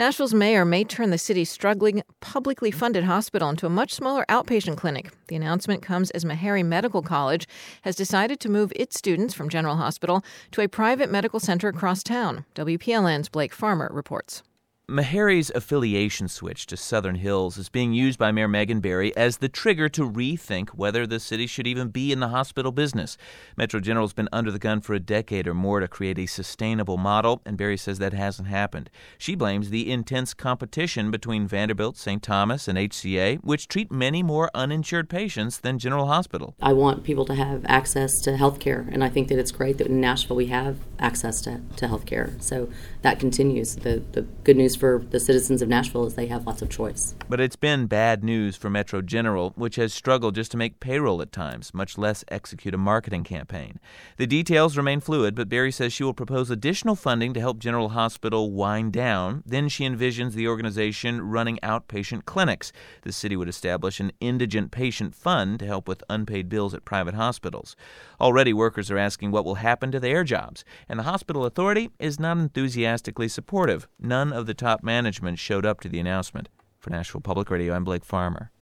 Nashville's mayor may turn the city's struggling, publicly funded hospital into a much smaller outpatient clinic. The announcement comes as Meharry Medical College has decided to move its students from General Hospital to a private medical center across town. WPLN's Blake Farmer reports. Meharry's affiliation switch to Southern Hills is being used by Mayor Megan Barry as the trigger to rethink whether the city should even be in the hospital business. Metro General's been under the gun for a decade or more to create a sustainable model, and Barry says that hasn't happened. She blames the intense competition between Vanderbilt, St. Thomas, and HCA, which treat many more uninsured patients than General Hospital. I want people to have access to health care, and I think that it's great that in Nashville we have access to health care. So that continues. The good news for the citizens of Nashville is they have lots of choice. But it's been bad news for Metro General, which has struggled just to make payroll at times, much less execute a marketing campaign. The details remain fluid, but Barry says she will propose additional funding to help General Hospital wind down. Then she envisions the organization running outpatient clinics. The city would establish an indigent patient fund to help with unpaid bills at private hospitals. Already, workers are asking what will happen to their jobs, and the hospital authority is not enthusiastically supportive. None of the top management showed up to the announcement. For Nashville Public Radio, I'm Blake Farmer.